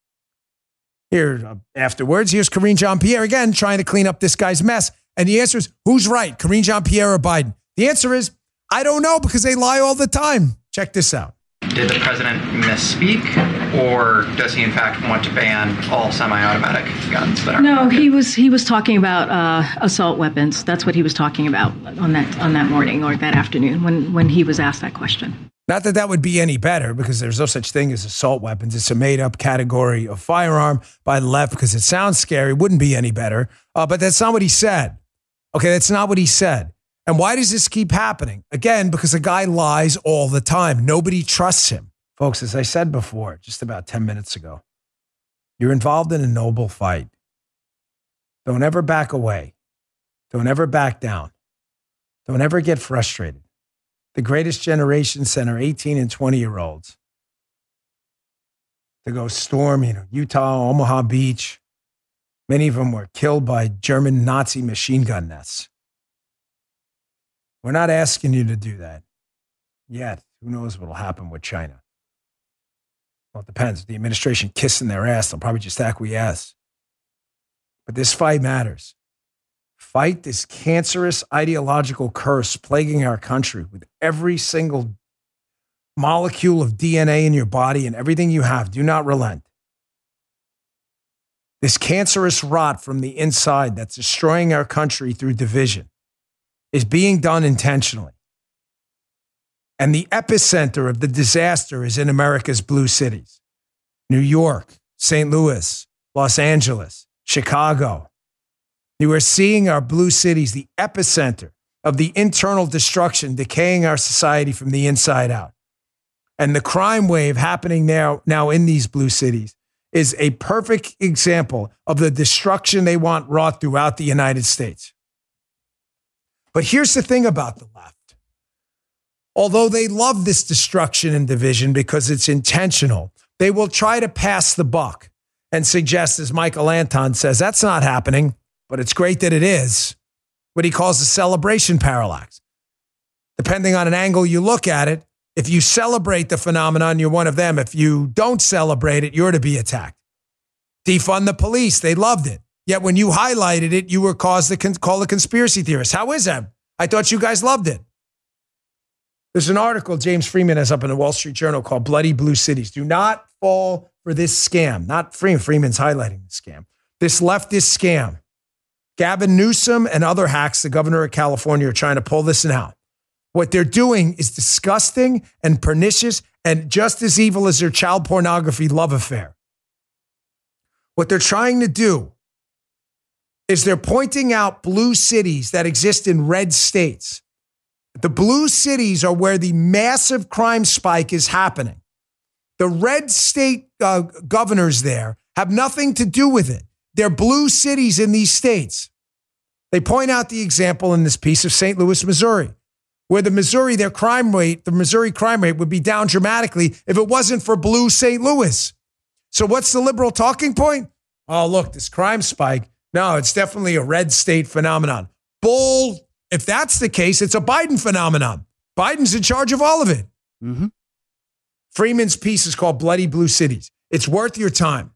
[SPEAKER 3] Here, afterwards, here's Karine Jean-Pierre again trying to clean up this guy's mess. And the answer is, who's right, Karine Jean-Pierre or Biden? The answer is, I don't know because they lie all the time. Check this out.
[SPEAKER 10] Did the president misspeak, or does he in fact want to ban all semi-automatic guns that are?
[SPEAKER 12] No, he was talking about assault weapons. That's what he was talking about on that morning or that afternoon when he was asked that question.
[SPEAKER 3] Not that that would be any better, because there's no such thing as assault weapons. It's a made-up category of firearm by the left because it sounds scary. It wouldn't be any better. But that's not what he said. Okay, that's not what he said. And why does this keep happening? Again, because the guy lies all the time. Nobody trusts him. Folks, as I said before, just about 10 minutes ago, you're involved in a noble fight. Don't ever back away. Don't ever back down. Don't ever get frustrated. The greatest generation sent our 18 and 20-year-olds to go storm, Utah, Omaha Beach. Many of them were killed by German Nazi machine gun nests. We're not asking you to do that yet. Who knows what will happen with China? Well, it depends. The administration kissing their ass, they'll probably just acquiesce. But this fight matters. Fight this cancerous ideological curse plaguing our country with every single molecule of DNA in your body and everything you have. Do not relent. This cancerous rot from the inside that's destroying our country through division is being done intentionally. And the epicenter of the disaster is in America's blue cities. New York, St. Louis, Los Angeles, Chicago. You are seeing our blue cities, the epicenter of the internal destruction, decaying our society from the inside out. And the crime wave happening now in these blue cities is a perfect example of the destruction they want wrought throughout the United States. But here's the thing about the left. Although they love this destruction and division because it's intentional, they will try to pass the buck and suggest, as Michael Anton says, that's not happening, but it's great that it is, what he calls the celebration parallax. Depending on an angle you look at it, if you celebrate the phenomenon, you're one of them. If you don't celebrate it, you're to be attacked. Defund the police, they loved it. Yet when you highlighted it, you were called a conspiracy theorist. How is that? I thought you guys loved it. There's an article James Freeman has up in the Wall Street Journal called Bloody Blue Cities. Do not fall for this scam. Not Freeman's highlighting the scam. This leftist scam. Gavin Newsom and other hacks, the governor of California, are trying to pull this now. What they're doing is disgusting and pernicious and just as evil as their child pornography love affair. What they're trying to do is they're pointing out blue cities that exist in red states. The blue cities are where the massive crime spike is happening. The red state governors there have nothing to do with it. They're blue cities in these states. They point out the example in this piece of St. Louis, Missouri, where the Missouri crime rate would be down dramatically if it wasn't for blue St. Louis. So what's the liberal talking point? Oh, look, this crime spike. No, it's definitely a red state phenomenon. Bull. If that's the case, it's a Biden phenomenon. Biden's in charge of all of it. Mm-hmm. Freeman's piece is called Bloody Blue Cities. It's worth your time.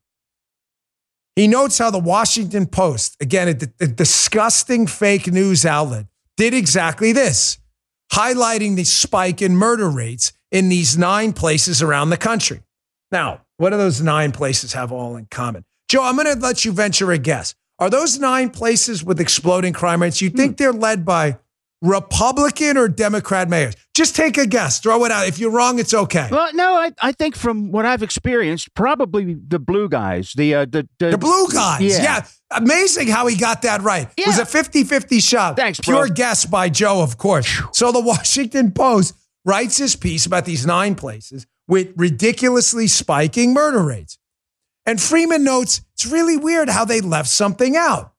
[SPEAKER 3] He notes how the Washington Post, again, a disgusting fake news outlet, did exactly this, highlighting the spike in murder rates in these 9 places around the country. Now, what do those 9 places have all in common? Joe, I'm going to let you venture a guess. Are those 9 places with exploding crime rates, you think they're led by Republican or Democrat mayors? Just take a guess. Throw it out. If you're wrong, it's okay.
[SPEAKER 4] Well, no, I think from what I've experienced, probably the blue guys. The
[SPEAKER 3] blue guys. Yeah. Amazing how he got that right. Yeah. It was a 50-50 shot.
[SPEAKER 4] Thanks, bro.
[SPEAKER 3] Pure guess by Joe, of course. So the Washington Post writes this piece about these 9 places with ridiculously spiking murder rates. And Freeman notes, it's really weird how they left something out.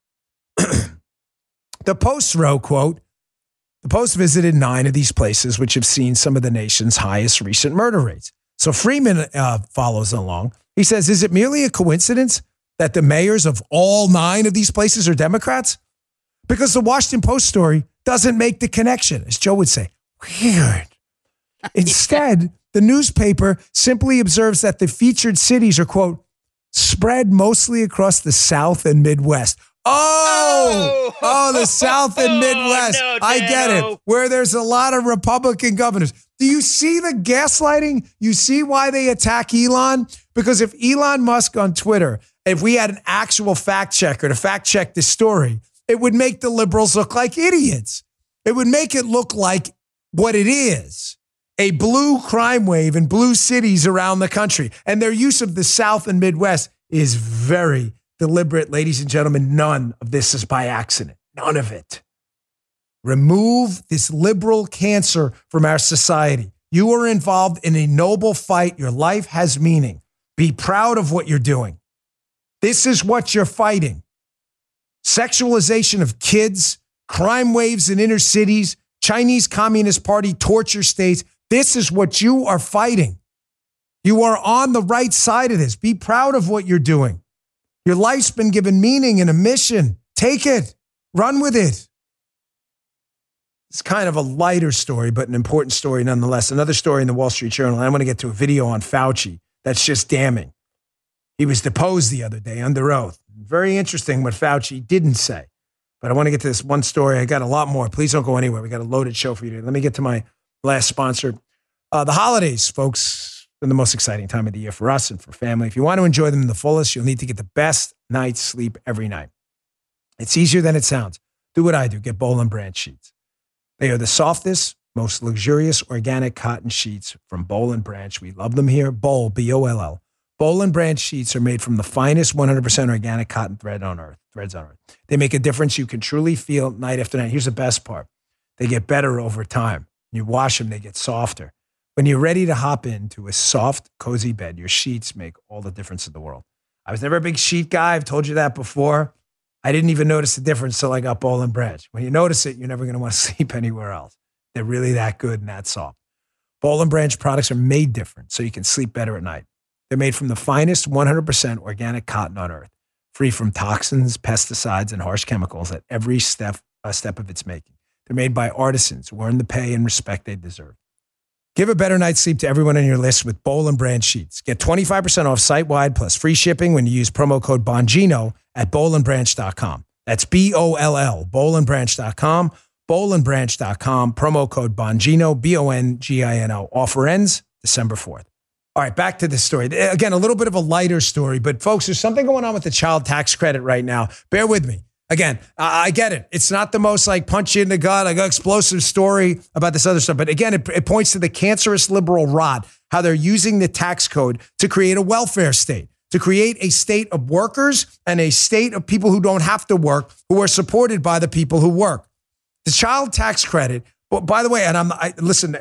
[SPEAKER 3] The Post wrote, quote, the Post visited 9 of these places, which have seen some of the nation's highest recent murder rates. So Freeman follows along. He says, is it merely a coincidence that the mayors of all 9 of these places are Democrats? Because the Washington Post story doesn't make the connection, as Joe would say. Weird. Instead, the newspaper simply observes that the featured cities are, quote, spread mostly across the South and Midwest. Oh, the South and Midwest.
[SPEAKER 4] No,
[SPEAKER 3] I get it. Where there's a lot of Republican governors. Do you see the gaslighting? You see why they attack Elon? Because if Elon Musk on Twitter, if we had an actual fact checker to fact check this story, it would make the liberals look like idiots. It would make it look like what it is. a blue crime wave in blue cities around the country. And their use of the South and Midwest is very deliberate, ladies and gentlemen. None of this is by accident. None of it. Remove this liberal cancer from our society. You are involved in a noble fight. Your life has meaning. Be proud of what you're doing. This is what you're fighting. Sexualization of kids, crime waves in inner cities, Chinese Communist Party torture states. This is what you are fighting. You are on the right side of this. Be proud of what you're doing. Your life's been given meaning and a mission. Take it. Run with it. It's kind of a lighter story, but an important story nonetheless. Another story in the Wall Street Journal. I want to get to a video on Fauci that's just damning. He was deposed the other day under oath. Very interesting what Fauci didn't say. But I want to get to this one story. I got a lot more. Please don't go anywhere. We got a loaded show for you today. Let me get to my last sponsor. The holidays, folks, are the most exciting time of the year for us and for family. If you want to enjoy them in the fullest, you'll need to get the best night's sleep every night. It's easier than it sounds. Do what I do. Get Boll & Branch sheets. They are the softest, most luxurious organic cotton sheets from Boll & Branch. We love them here. Boll, B-O-L-L. Boll & Branch sheets are made from the finest 100% organic cotton threads on earth. They make a difference you can truly feel night after night. Here's the best part. They get better over time. You wash them, they get softer. When you're ready to hop into a soft, cozy bed, your sheets make all the difference in the world. I was never a big sheet guy. I've told you that before. I didn't even notice the difference until I got Boll & Branch. When you notice it, you're never going to want to sleep anywhere else. They're really that good and that soft. Boll & Branch products are made different so you can sleep better at night. They're made from the finest 100% organic cotton on earth, free from toxins, pesticides, and harsh chemicals at every step of its making. They're made by artisans who earn the pay and respect they deserve. Give a better night's sleep to everyone on your list with Boll & Branch sheets. Get 25% off site-wide plus free shipping when you use promo code Bongino at bollandbranch.com. That's B-O-L-L, bollandbranch.com, bollandbranch.com, promo code Bongino, B-O-N-G-I-N-O. Offer ends December 4th. All right, back to this story. Again, a little bit of a lighter story, but folks, there's something going on with the child tax credit right now. Bear with me. Again, I get it. It's not the most like punch you in the gut, like explosive story about this other stuff. But again, it points to the cancerous liberal rot, how they're using the tax code to create a welfare state, to create a state of workers and a state of people who don't have to work, who are supported by the people who work. The child tax credit, but by the way, and listen,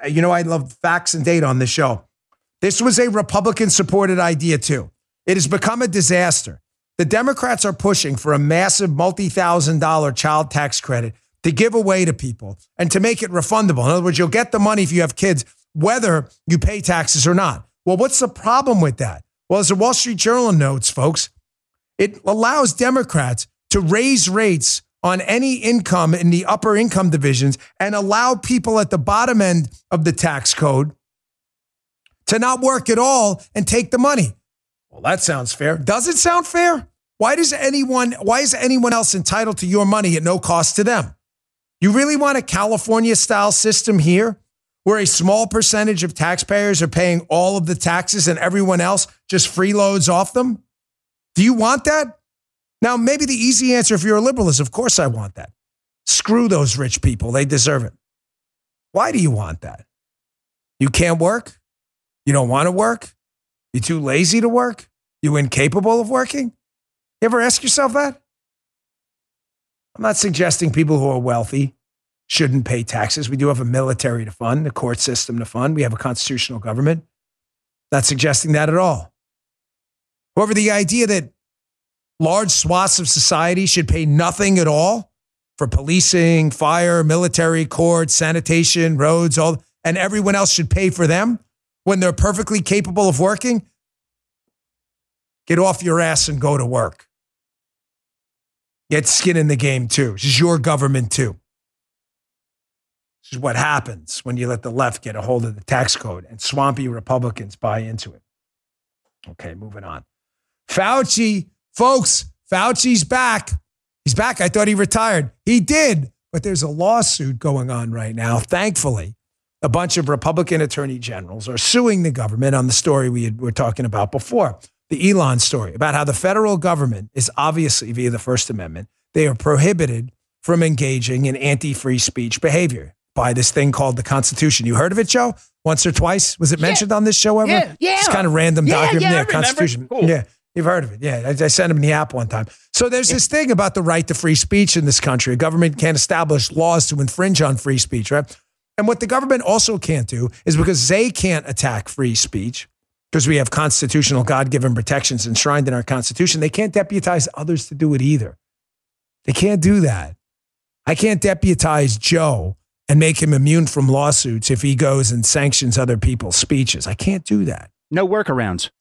[SPEAKER 3] I love facts and data on this show. This was a Republican-supported idea, too. It has become a disaster. The Democrats are pushing for a massive multi-$1,000 child tax credit to give away to people and to make it refundable. In other words, you'll get the money if you have kids, whether you pay taxes or not. Well, what's the problem with that? Well, as the Wall Street Journal notes, folks, it allows Democrats to raise rates on any income in the upper income divisions and allow people at the bottom end of the tax code to not work at all and take the money. Well, that sounds fair. Does it sound fair? Why is anyone else entitled to your money at no cost to them? You really want a California-style system here where a small percentage of taxpayers are paying all of the taxes and everyone else just freeloads off them? Do you want that? Now, maybe the easy answer if you're a liberal is, of course I want that. Screw those rich people. They deserve it. Why do you want that? You can't work? You don't want to work? You're too lazy to work? You incapable of working? You ever ask yourself that? I'm not suggesting people who are wealthy shouldn't pay taxes. We do have a military to fund, a court system to fund. We have a constitutional government. Not suggesting that at all. However, the idea that large swaths of society should pay nothing at all for policing, fire, military, court, sanitation, roads, and everyone else should pay for them when they're perfectly capable of working, get off your ass and go to work. Get skin in the game too. This is your government too. This is what happens when you let the left get a hold of the tax code and swampy Republicans buy into it. Okay, moving on. Fauci, folks, Fauci's back. He's back. I thought he retired. He did, but there's a lawsuit going on right now, thankfully. A bunch of Republican attorney generals are suing the government on the story we were talking about before, the Elon story, about how the federal government is obviously, via the First Amendment, they are prohibited from engaging in anti-free speech behavior. by this thing called the Constitution. You heard of it, Joe? Once or twice? Was it mentioned on this show ever?
[SPEAKER 4] Yeah.
[SPEAKER 3] It's kind of random document.
[SPEAKER 4] Yeah,
[SPEAKER 3] Constitution.
[SPEAKER 4] Cool.
[SPEAKER 3] Yeah, you've heard of it. Yeah, I sent him the app one time. So there's this thing about the right to free speech in this country. A government can't establish laws to infringe on free speech, right? And what the government also can't do is because they can't attack free speech, because we have constitutional God-given protections enshrined in our Constitution, they can't deputize others to do it either. They can't do that. I can't deputize Joe and make him immune from lawsuits if he goes and sanctions other people's speeches. I can't do that.
[SPEAKER 4] No workarounds.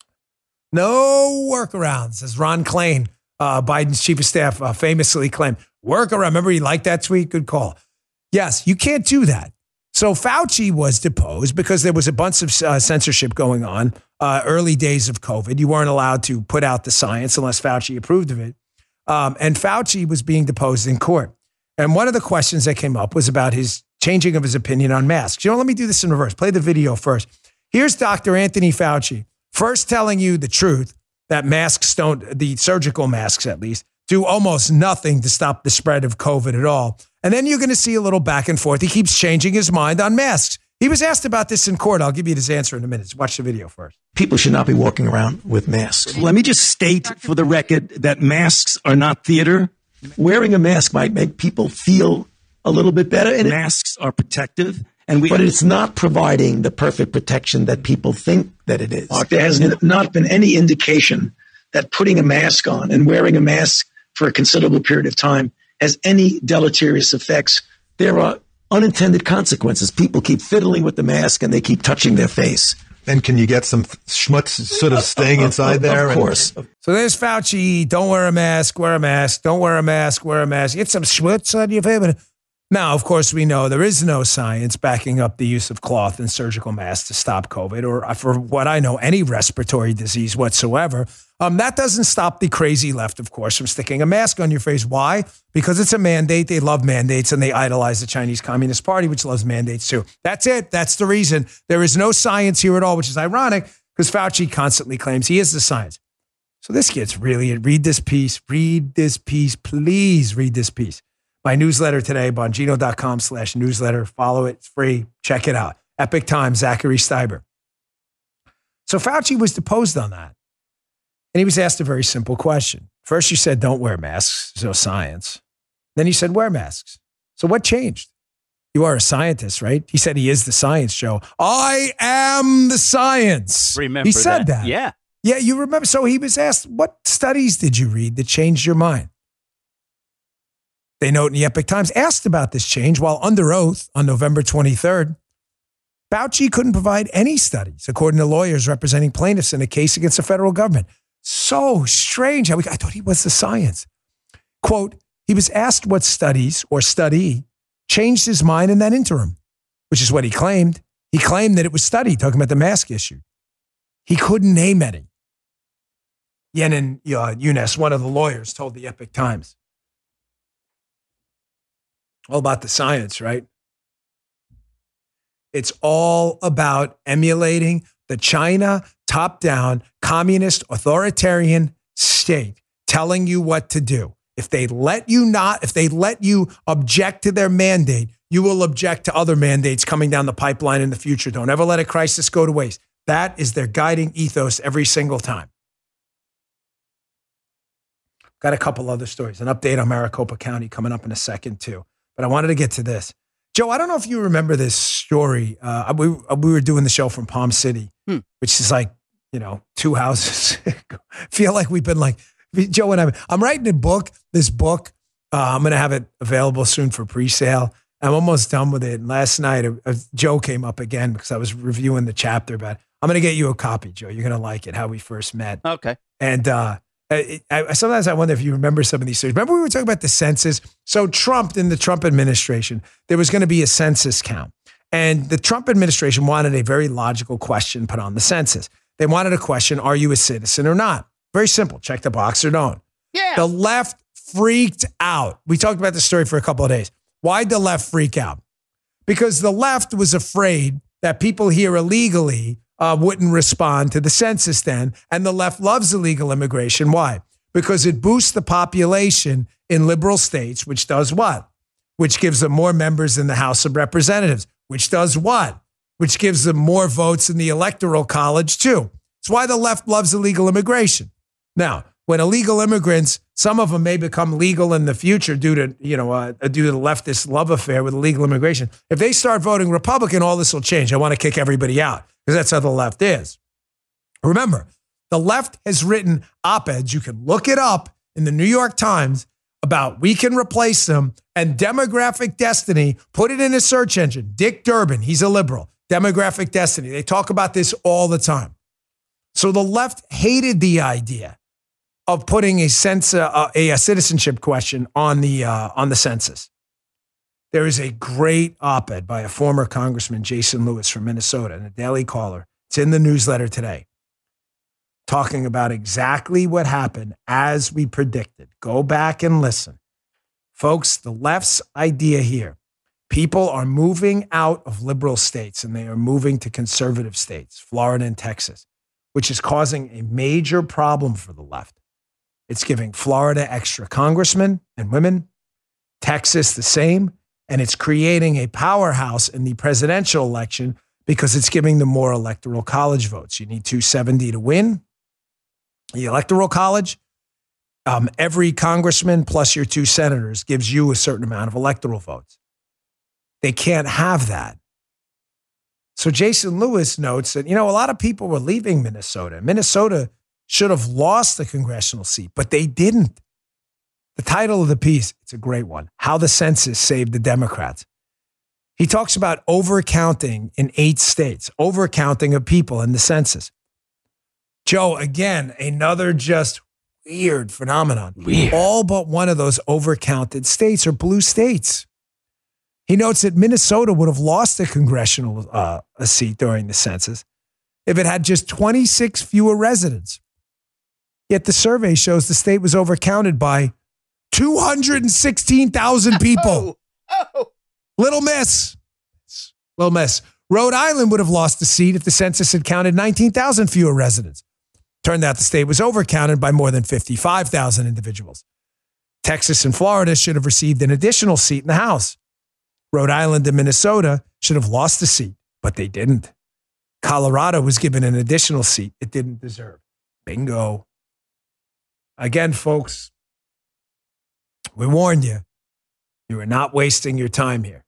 [SPEAKER 3] No workarounds, as Ron Klain, Biden's chief of staff, famously claimed. Workaround. Remember, he liked that tweet? Good call. Yes, you can't do that. So Fauci was deposed because there was a bunch of censorship going on, early days of COVID. You weren't allowed to put out the science unless Fauci approved of it. And Fauci was being deposed in court. And one of the questions that came up was about his changing of his opinion on masks. Let me do this in reverse. Play the video first. Here's Dr. Anthony Fauci first telling you the truth that masks don't, the surgical masks at least, do almost nothing to stop the spread of COVID at all. And then you're going to see a little back and forth. He keeps changing his mind on masks. He was asked about this in court. I'll give you his answer in a minute. Watch the video first.
[SPEAKER 14] People should not be walking around with masks. Let me just state for the record that masks are not theater. Wearing a mask might make people feel a little bit better, and masks are protective. But it's not providing the perfect protection that people think that it is.
[SPEAKER 15] There has not been any indication that putting a mask on and wearing a mask for a considerable period of time has any deleterious effects.
[SPEAKER 14] There are unintended consequences. People keep fiddling with the mask and they keep touching their face.
[SPEAKER 16] And can you get some schmutz sort of staying inside there?
[SPEAKER 14] Of course.
[SPEAKER 3] So there's Fauci. Don't wear a mask. Wear a mask. Don't wear a mask. Wear a mask. Get some schmutz on your face. Now, of course, we know there is no science backing up the use of cloth and surgical masks to stop COVID, or for what I know, any respiratory disease whatsoever. That doesn't stop the crazy left, of course, from sticking a mask on your face. Why? Because it's a mandate. They love mandates, and they idolize the Chinese Communist Party, which loves mandates too. That's it. That's the reason. There is no science here at all, which is ironic because Fauci constantly claims he is the science. So this gets really, read this piece, please read this piece. My newsletter today, bongino.com/newsletter. Follow it. It's free. Check it out. Epic Times, Zachary Steiber. So Fauci was deposed on that. And he was asked a very simple question. First, you said, don't wear masks. There's no science. Then you said, wear masks. So what changed? You are a scientist, right? He said he is the science, Joe. I am the science.
[SPEAKER 4] Remember
[SPEAKER 3] he said that.
[SPEAKER 4] Yeah.
[SPEAKER 3] Yeah, you remember. So he was asked, what studies did you read that changed your mind? They note in the Epic Times, asked about this change while under oath on November 23rd. Fauci couldn't provide any studies, according to lawyers representing plaintiffs in a case against the federal government. So strange. I thought he was the science. Quote, he was asked what studies or study changed his mind in that interim, which is what he claimed. He claimed that it was study, talking about the mask issue. He couldn't name any. Yenin Younes, one of the lawyers, told the Epic Times. All about the science, right? It's all about emulating the China top-down communist authoritarian state telling you what to do. If they let you object to their mandate, you will object to other mandates coming down the pipeline in the future. Don't ever let a crisis go to waste. That is their guiding ethos every single time. Got a couple other stories. An update on Maricopa County coming up in a second too. But I wanted to get to this. Joe, I don't know if you remember this story. We were doing the show from Palm City, which is like, 2 houses. Feel like we've been like, Joe and I'm writing this book. I'm going to have it available soon for pre-sale. I'm almost done with it. And last night, Joe came up again because I was reviewing the chapter about it. I'm going to get you a copy, Joe. You're going to like it, how we first met.
[SPEAKER 4] Okay.
[SPEAKER 3] And sometimes I wonder if you remember some of these stories. Remember we were talking about the census? So in the Trump administration, there was going to be a census count. And the Trump administration wanted a very logical question put on the census. They wanted a question, are you a citizen or not? Very simple. Check the box or don't.
[SPEAKER 4] Yeah.
[SPEAKER 3] The left freaked out. We talked about this story for a couple of days. Why'd the left freak out? Because the left was afraid that people here illegally wouldn't respond to the census then. And the left loves illegal immigration. Why? Because it boosts the population in liberal states, which does what? which gives them more members in the House of Representatives, which does what? Which gives them more votes in the Electoral College, too. It's why the left loves illegal immigration. Now, when illegal immigrants, some of them may become legal in the future due to the leftist love affair with illegal immigration. If they start voting Republican, all this will change. I want to kick everybody out because that's how the left is. Remember, the left has written op-eds. You can look it up in the New York Times about we can replace them and demographic destiny. Put it in a search engine. Dick Durbin, he's a liberal. Demographic destiny. They talk about this all the time. So the left hated the idea of putting a citizenship question on the census. There is a great op-ed by a former Congressman, Jason Lewis from Minnesota, in the Daily Caller. It's in the newsletter today, talking about exactly what happened as we predicted. Go back and listen. Folks, the left's idea here, people are moving out of liberal states and they are moving to conservative states, Florida and Texas, which is causing a major problem for the left. It's giving Florida extra congressmen and women, Texas the same, and it's creating a powerhouse in the presidential election because it's giving them more electoral college votes. You need 270 to win the electoral college. Every congressman plus your 2 senators gives you a certain amount of electoral votes. They can't have that. So Jason Lewis notes that, a lot of people were leaving Minnesota. Minnesota should have lost the congressional seat, but they didn't. The title of the piece, it's a great one, How the Census Saved the Democrats. He talks about overcounting in 8 states, overcounting of people in the census. Joe, again, another just weird phenomenon. Weird. All but one of those overcounted states are blue states. He notes that Minnesota would have lost a congressional a seat during the census if it had just 26 fewer residents. Yet the survey shows the state was overcounted by 216,000 people. Little miss. Rhode Island would have lost a seat if the census had counted 19,000 fewer residents. Turned out the state was overcounted by more than 55,000 individuals. Texas and Florida should have received an additional seat in the House. Rhode Island and Minnesota should have lost a seat, but they didn't. Colorado was given an additional seat it didn't deserve. Bingo. Again, folks, we warned you. You are not wasting your time here.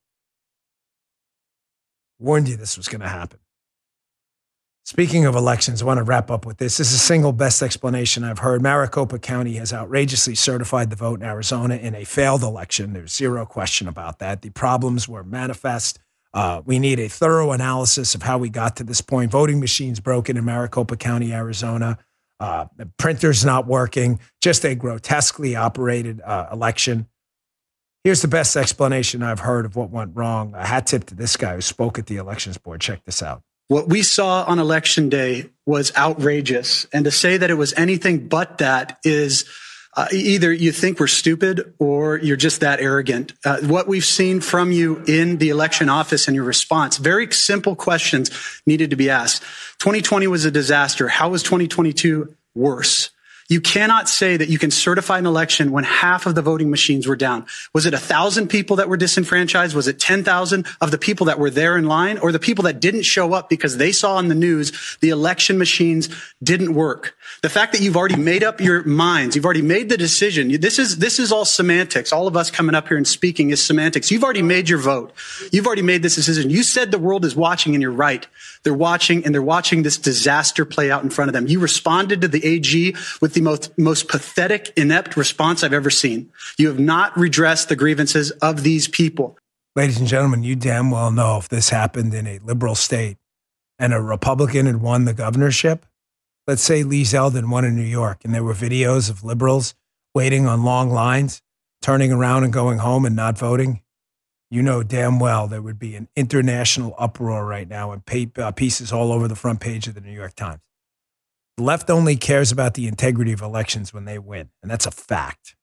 [SPEAKER 3] Warned you this was going to happen. Speaking of elections, I want to wrap up with this. This is the single best explanation I've heard. Maricopa County has outrageously certified the vote in Arizona in a failed election. There's zero question about that. The problems were manifest. We need a thorough analysis of how we got to this point. Voting machines broken in Maricopa County, Arizona. The printer's not working. Just a grotesquely operated election. Here's the best explanation I've heard of what went wrong. A hat tip to this guy who spoke at the elections board. Check this out.
[SPEAKER 17] What we saw on election day was outrageous. And to say that it was anything but that is either you think we're stupid or you're just that arrogant. What we've seen from you in the election office and your response, very simple questions needed to be asked. 2020 was a disaster. How was 2022 worse? You cannot say that you can certify an election when half of the voting machines were down. Was it 1,000 people that were disenfranchised? Was it 10,000 of the people that were there in line, or the people that didn't show up because they saw on the news the election machines didn't work? The fact that you've already made up your minds, you've already made the decision. This is all semantics. All of us coming up here and speaking is semantics. You've already made your vote. You've already made this decision. You said the world is watching, and you're right. They're watching, and they're watching this disaster play out in front of them. You responded to the AG with the most pathetic, inept response I've ever seen. You have not redressed the grievances of these people.
[SPEAKER 3] Ladies and gentlemen, you damn well know if this happened in a liberal state and a Republican had won the governorship, let's say Lee Zeldin won in New York, and there were videos of liberals waiting on long lines, turning around and going home and not voting. You know damn well there would be an international uproar right now and pieces all over the front page of the New York Times. The left only cares about the integrity of elections when they win, and that's a fact.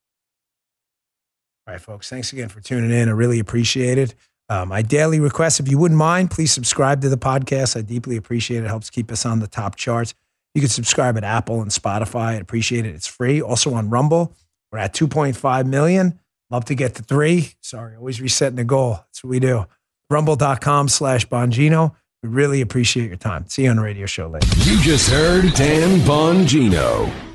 [SPEAKER 3] All right, folks, thanks again for tuning in. I really appreciate it. My daily request, if you wouldn't mind, please subscribe to the podcast. I deeply appreciate it. It helps keep us on the top charts. You can subscribe at Apple and Spotify. I'd appreciate it. It's free. Also on Rumble, we're at 2.5 million. Love to get to 3. Sorry, always resetting the goal. That's what we do. Rumble.com/Bongino. We really appreciate your time. See you on the radio show later.
[SPEAKER 2] You just heard Dan Bongino.